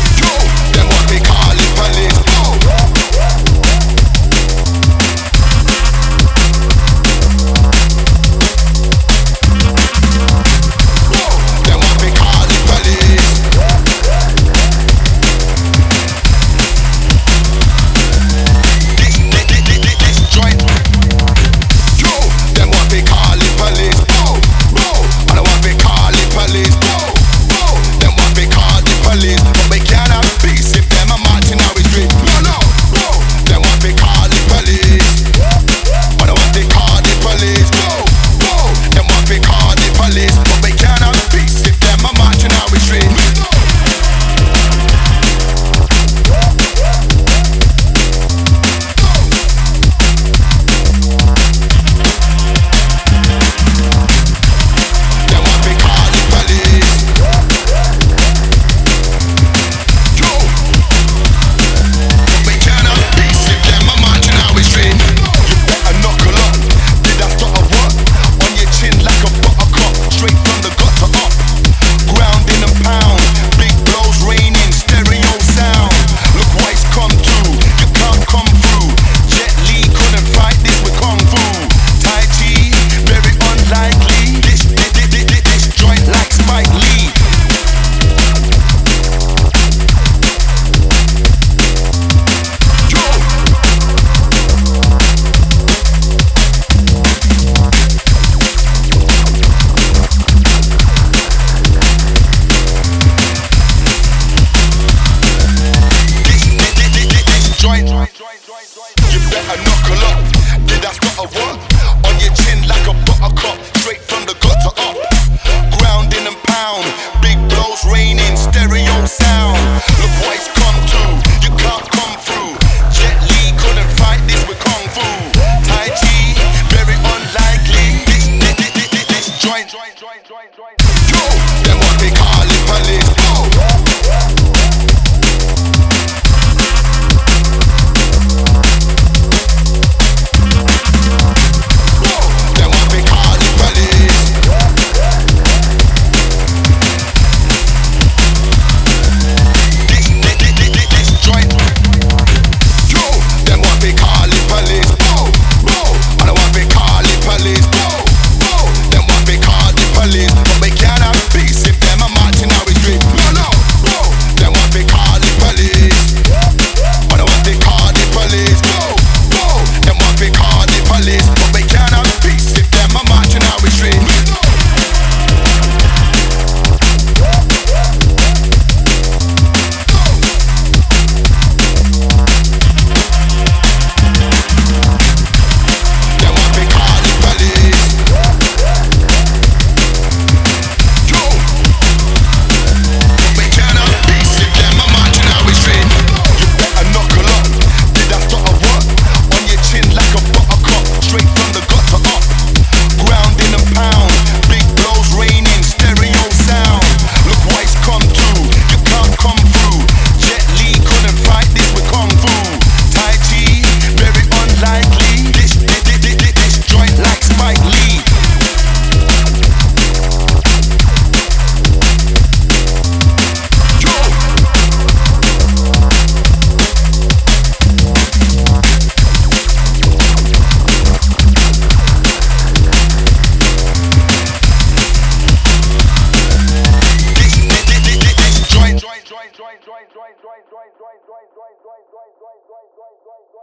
Yo, them what we call it police. Them what we call it police. This joint. Yo, them what we call it police. And what we call it police. Them what we call the police. But we can't have peace if them are marching our street. No. Them what we call the police. And what they call the police. Them what we call the police. But we can't have peace if them are marching our street. Them what we call the police. Yo, but we can't have peace if them are marching our street. You better knuckle up. Did I start a what? On your chin like a buttercup. Straight from the gutter up. Grounding and pound. Big blows raining. Stereo sound. Look what it's come to. You can't come through. Jet Li couldn't fight this with Kung Fu. Tai Chi, very unlikely. This joint like Spike Lee. Yo. This joint. You better knuckle up. Did I start a what? On your chin like a buttercup. Straight from the gutter up. Grounding and pound. Big blows raining. Stereo sound. Look what it's come to. You can't come through. Jet Li couldn't fight this with Kung Fu. Tai Chi, very unlikely. This joint. Yo, them what we call it police. Them what we call it police. This joint. Yo, them what we call it police. And what we call it police. Them what we call the police. But we can't have peace if them are marching our street. No. Them what we call the police. And what they call the police. Them what we call the police. But we can't have peace if them are marching our street. Them what we call the police. Yo, but we can't have peace if them are marching our street. You better knuckle up. Did I start a what? On your chin like a buttercup. Straight from the gutter up. Grounding and pound. Big blows raining. Stereo sound. Look what it's come to. You can't come through. Jet Li couldn't fight this with Kung Fu. Tai Chi, very unlikely. This joint like Spike Lee. Yo. This joint.